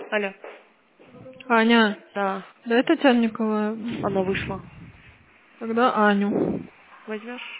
Алло. Аня, Да, дай Татьяну Николаевну. она вышла. Тогда Аню. Возьмешь?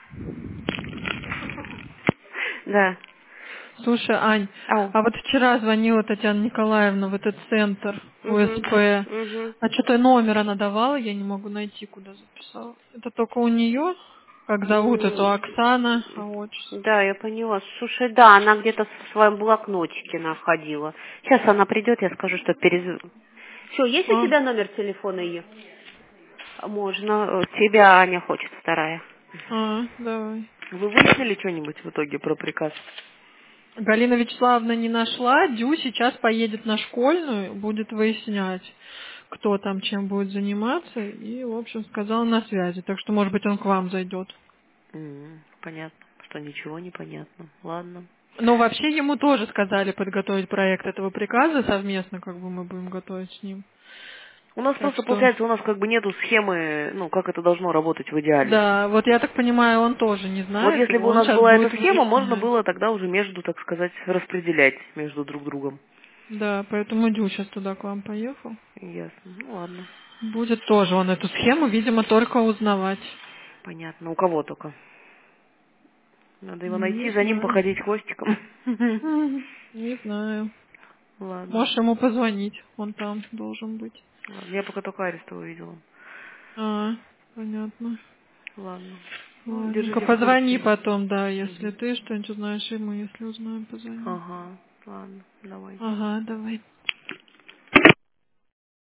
Да. Слушай, Ань, Ау. а вот вчера звонила Татьяна Николаевна в этот центр Угу. УСП. Угу. А что-то номер она давала, я не могу найти, куда записала. Это только у нее? Как зовут эту Оксана? А отчество? Да, я поняла. Слушай, да, она где-то в своем блокнотике находила. Сейчас она придет, я скажу, что перезвоню. Все, есть у тебя номер телефона ее? Можно. Тебя Аня хочет, вторая. Давай. Вы выяснили что-нибудь в итоге про приказ? Галина Вячеславовна не нашла. Дю сейчас поедет на школьную, будет выяснять, кто там чем будет заниматься. И, в общем, сказала на связи. Так что, может быть, он к вам зайдет. Понятно, что ничего не понятно. Ладно. Но вообще ему тоже сказали подготовить проект этого приказа совместно, как бы мы будем готовить с ним. У нас Так просто, что, получается, у нас как бы нету схемы, ну, как это должно работать в идеале. да, вот я так понимаю, он тоже не Вот знает, и если бы у он нас сейчас была эта будет схема, можно выяснять. было тогда уже между, так сказать, распределять между друг другом. Да, поэтому Дю сейчас туда к вам поехал. Ясно. Ну ладно. Будет тоже он эту схему, видимо, только узнавать. Понятно. У кого только? Надо его Не найти, за ним знаю. походить хвостиком. Не знаю. Ладно. Можешь ему позвонить, он там должен быть. Ладно. Я пока только Арестова видела. Понятно. Ладно. Ну, Ладненько, держите в позвони курсе. потом, да, если Мгм. ты что-нибудь узнаешь, и мы, если узнаем, позвоним. Ага. Ладно. Давай. Ага, давай.